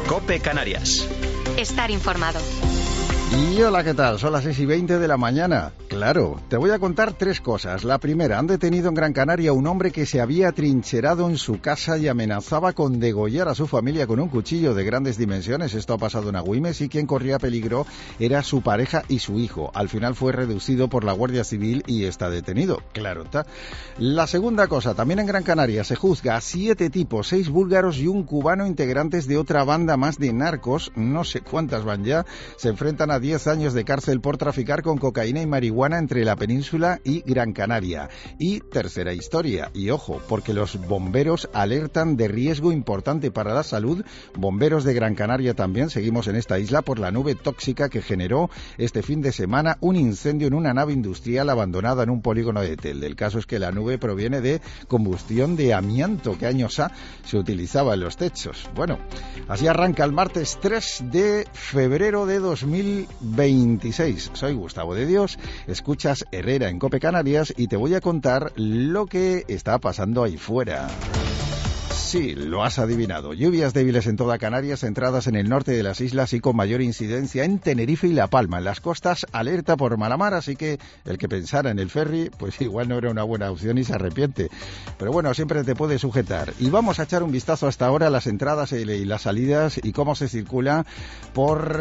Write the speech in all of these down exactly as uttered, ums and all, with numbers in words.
COPE Canarias. Estar informado. Y hola, ¿qué tal? Son las seis y veinte de la mañana. Claro, te voy a contar tres cosas. La primera, han detenido en Gran Canaria a un hombre que se había trincherado en su casa y amenazaba con degollar a su familia con un cuchillo de grandes dimensiones. Esto ha pasado en Agüimes y quien corría peligro era su pareja y su hijo. Al final fue reducido por la Guardia Civil y está detenido. Claro está. La segunda cosa, también en Gran Canaria se juzga a siete tipos, seis búlgaros y un cubano integrantes de otra banda más de narcos, no sé cuántas van ya, se enfrentan a diez años de cárcel por traficar con cocaína y marihuana entre la península y Gran Canaria. Y tercera historia, y ojo, porque los bomberos alertan de riesgo importante para la salud. Bomberos de Gran Canaria también, seguimos en esta isla por la nube tóxica que generó este fin de semana un incendio en una nave industrial abandonada en un polígono de Telde. El caso es que la nube proviene de combustión de amianto que años ha se utilizaba en los techos. Bueno, así arranca el martes tres de febrero de dos mil veintiséis. Soy Gustavo de Dios, escuchas Herrera en COPE Canarias y te voy a contar lo que está pasando ahí fuera. Sí, lo has adivinado. Lluvias débiles en toda Canarias, centradas en el norte de las islas y con mayor incidencia en Tenerife y La Palma. En las costas, alerta por mala mar, así que el que pensara en el ferry, pues igual no era una buena opción y se arrepiente. Pero bueno, siempre te puede sujetar. Y vamos a echar un vistazo hasta ahora a las entradas y las salidas y cómo se circula por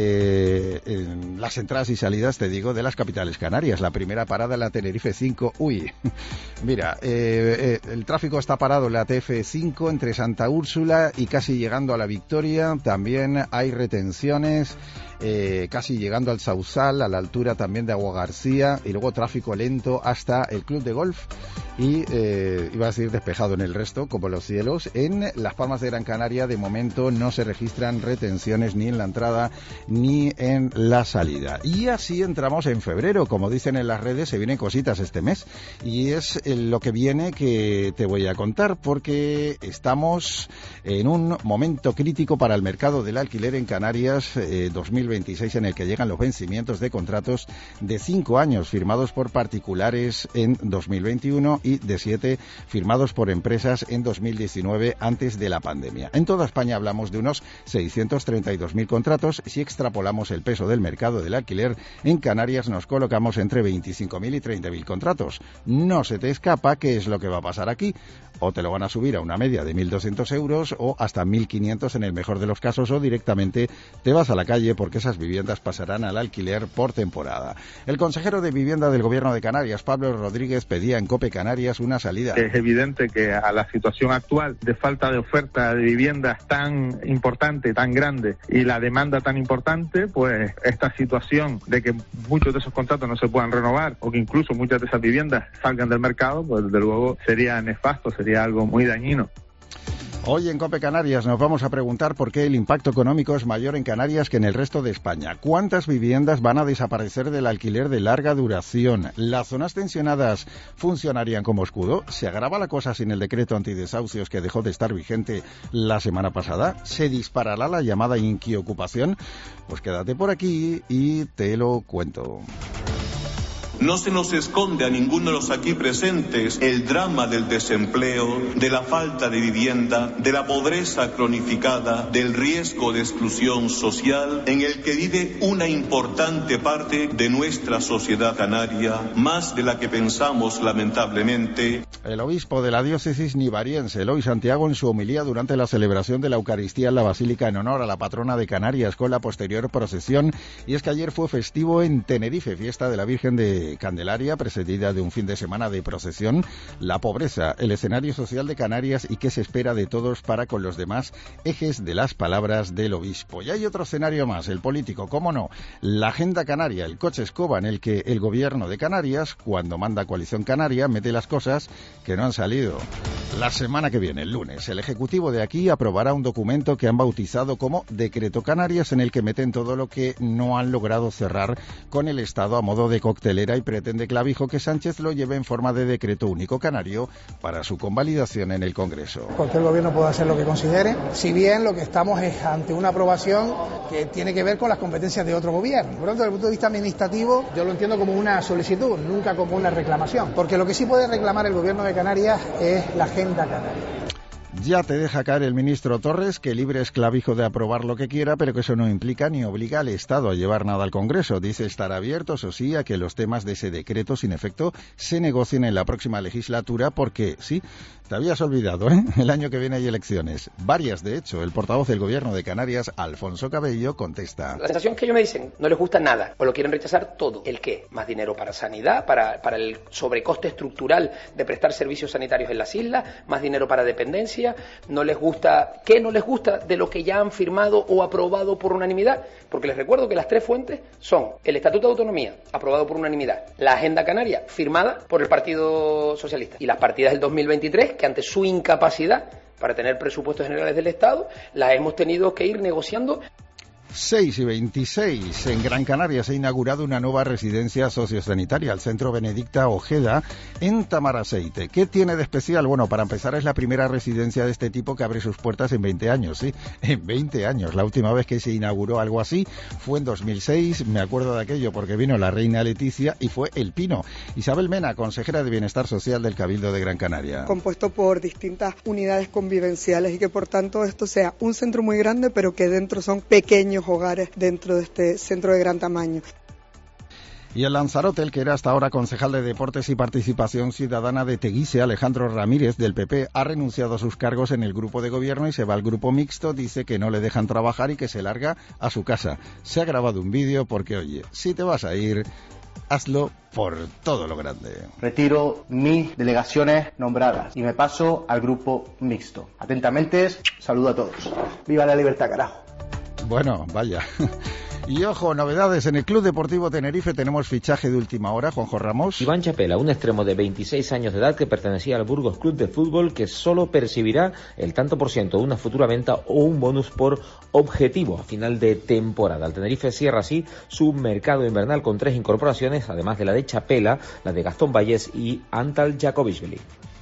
eh, en las entradas y salidas, te digo, de las capitales canarias. La primera parada, la Tenerife cinco. Uy, mira, eh, eh, el tráfico está parado en la T F cinco. Entre Santa Úrsula y casi llegando a la Victoria. También hay retenciones eh, casi llegando al Sausal, a la altura también de Agua García, y luego tráfico lento hasta el Club de Golf y eh, iba a decir despejado en el resto, como los cielos. En Las Palmas de Gran Canaria de momento no se registran retenciones ni en la entrada ni en la salida. Y así entramos en febrero. Como dicen en las redes, se vienen cositas este mes y es lo que viene que te voy a contar, porque estamos en un momento crítico para el mercado del alquiler en Canarias, eh, dos mil veintiséis, en el que llegan los vencimientos de contratos de cinco años firmados por particulares en dos mil veintiuno y de siete firmados por empresas en dos mil diecinueve, antes de la pandemia. En toda España hablamos de unos seiscientos treinta y dos mil contratos. Si extrapolamos el peso del mercado del alquiler, en Canarias nos colocamos entre veinticinco mil y treinta mil contratos. No se te escapa qué es lo que va a pasar aquí. O te lo van a subir a una media de mil doscientos euros o hasta mil quinientos en el mejor de los casos, o directamente te vas a la calle porque esas viviendas pasarán al alquiler por temporada. El consejero de Vivienda del Gobierno de Canarias, Pablo Rodríguez, pedía en COPE Canarias una salida. Es evidente que a la situación actual de falta de oferta de viviendas tan importante, tan grande, y la demanda tan importante, pues esta situación de que muchos de esos contratos no se puedan renovar o que incluso muchas de esas viviendas salgan del mercado, pues desde luego sería nefasto, sería Sería algo muy dañino. Hoy en COPE Canarias nos vamos a preguntar por qué el impacto económico es mayor en Canarias que en el resto de España. ¿Cuántas viviendas van a desaparecer del alquiler de larga duración? ¿Las zonas tensionadas funcionarían como escudo? ¿Se agrava la cosa sin el decreto antidesahucios que dejó de estar vigente la semana pasada? ¿Se disparará la llamada inquiocupación? Pues quédate por aquí y te lo cuento. No se nos esconde a ninguno de los aquí presentes el drama del desempleo, de la falta de vivienda, de la pobreza cronificada, del riesgo de exclusión social en el que vive una importante parte de nuestra sociedad canaria, más de la que pensamos lamentablemente. El obispo de la diócesis nivariense, Eloy Santiago, en su homilía durante la celebración de la Eucaristía en la Basílica en honor a la patrona de Canarias con la posterior procesión, y es que ayer fue festivo en Tenerife, fiesta de la Virgen de Candelaria, precedida de un fin de semana de procesión. La pobreza, el escenario social de Canarias y qué se espera de todos para con los demás, ejes de las palabras del obispo. Y hay otro escenario más, el político, cómo no, la agenda canaria, el coche escoba en el que el gobierno de Canarias, cuando manda Coalición Canaria, mete las cosas que no han salido. La semana que viene, el lunes, el Ejecutivo de aquí aprobará un documento que han bautizado como Decreto Canarias, en el que meten todo lo que no han logrado cerrar con el Estado a modo de coctelera, y pretende Clavijo que Sánchez lo lleve en forma de decreto único canario para su convalidación en el Congreso. Cualquier gobierno puede hacer lo que considere, si bien lo que estamos es ante una aprobación que tiene que ver con las competencias de otro gobierno. Por lo tanto, desde el punto de vista administrativo, yo lo entiendo como una solicitud, nunca como una reclamación, porque lo que sí puede reclamar el gobierno de Canarias es la agenda canaria. Ya te deja caer el ministro Torres que libre es Clavijo de aprobar lo que quiera, pero que eso no implica ni obliga al Estado a llevar nada al Congreso. Dice estar abierto, eso sí, a que los temas de ese decreto sin efecto se negocien en la próxima legislatura porque, sí, te habías olvidado, ¿eh? El año que viene hay elecciones. Varias, de hecho. El portavoz del Gobierno de Canarias, Alfonso Cabello, contesta. La sensación es que ellos me dicen, no les gusta nada, o lo quieren rechazar todo. ¿El qué? Más dinero para sanidad, para, para el sobrecoste estructural de prestar servicios sanitarios en las islas, más dinero para dependencia. No les gusta, ¿qué no les gusta de lo que ya han firmado o aprobado por unanimidad? Porque les recuerdo que las tres fuentes son el Estatuto de Autonomía, aprobado por unanimidad, la Agenda Canaria, firmada por el Partido Socialista, y las partidas del dos mil veintitrés, que ante su incapacidad para tener presupuestos generales del Estado, las hemos tenido que ir negociando. seis y veintiséis. En Gran Canaria se ha inaugurado una nueva residencia sociosanitaria, el Centro Benedicta Ojeda, en Tamaraceite. ¿Qué tiene de especial? Bueno, para empezar, es la primera residencia de este tipo que abre sus puertas en veinte años, sí, en veinte años. La última vez que se inauguró algo así fue en dos mil seis, me acuerdo de aquello porque vino la reina Leticia y fue El Pino. Isabel Mena, consejera de Bienestar Social del Cabildo de Gran Canaria. Compuesto por distintas unidades convivenciales y que por tanto esto sea un centro muy grande, pero que dentro son pequeños hogares dentro de este centro de gran tamaño. Y en Lanzarote, el que era hasta ahora concejal de Deportes y Participación Ciudadana de Teguise, Alejandro Ramírez, del P P, ha renunciado a sus cargos en el grupo de gobierno y se va al grupo mixto. Dice que no le dejan trabajar y que se larga a su casa. Se ha grabado un vídeo porque, oye, si te vas a ir, hazlo por todo lo grande. Retiro mis delegaciones nombradas y me paso al grupo mixto. Atentamente, saludo a todos. ¡Viva la libertad, carajo! Bueno, vaya. Y ojo, novedades en el Club Deportivo Tenerife. Tenemos fichaje de última hora, Juanjo Ramos. Iván Chapela, un extremo de veintiséis años de edad que pertenecía al Burgos Club de Fútbol, que solo percibirá el tanto por ciento de una futura venta o un bonus por objetivo a final de temporada. El Tenerife cierra así su mercado invernal con tres incorporaciones, además de la de Chapela, la de Gastón Vallés y Antal Jakovishvili.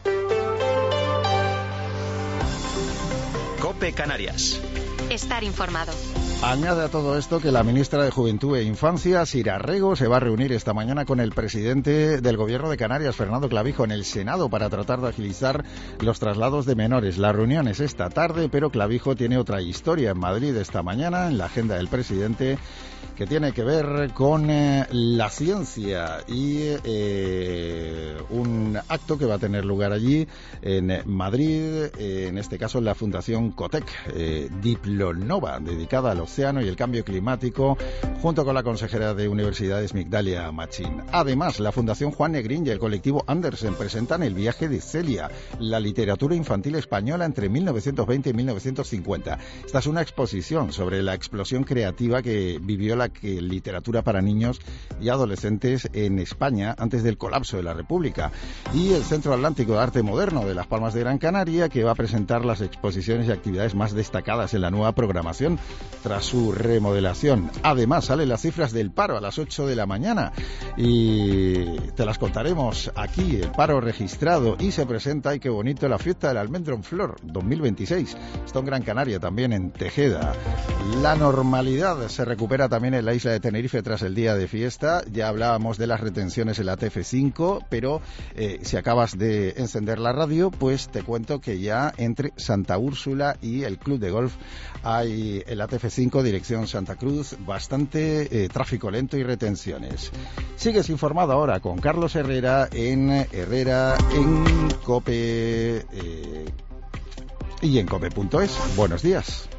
COPE Canarias. Estar informado. Añade a todo esto que la ministra de Juventud e Infancia, Sira Rego, se va a reunir esta mañana con el presidente del Gobierno de Canarias, Fernando Clavijo, en el Senado para tratar de agilizar los traslados de menores. La reunión es esta tarde, pero Clavijo tiene otra historia en Madrid esta mañana, en la agenda del presidente, que tiene que ver con eh, la ciencia y eh, un acto que va a tener lugar allí en Madrid, eh, en este caso en la Fundación Cotec, eh, Diplonova, dedicada al océano y el cambio climático, junto con la consejera de Universidades Migdalia Machín. Además, la Fundación Juan Negrín y el colectivo Andersen presentan El viaje de Celia, la literatura infantil española entre mil novecientos veinte y mil novecientos cincuenta. Esta es una exposición sobre la explosión creativa que vivió la que literatura para niños y adolescentes en España antes del colapso de la República. Y el Centro Atlántico de Arte Moderno de Las Palmas de Gran Canaria, que va a presentar las exposiciones y actividades más destacadas en la nueva programación tras su remodelación. Además, salen las cifras del paro a las ocho de la mañana y te las contaremos aquí, el paro registrado, y se presenta, y qué bonito, la fiesta del almendro en flor dos mil veintiséis. Esto en Gran Canaria, también en Tejeda. La normalidad se recupera también en la isla de Tenerife tras el día de fiesta. Ya hablábamos de las retenciones en la T F cinco, pero eh, si acabas de encender la radio, pues te cuento que ya entre Santa Úrsula y el Club de Golf hay en la T F cinco, dirección Santa Cruz, bastante eh, tráfico lento y retenciones. Sigues informado ahora con Carlos Herrera en Herrera en COPE eh, y en cope punto es. Buenos días.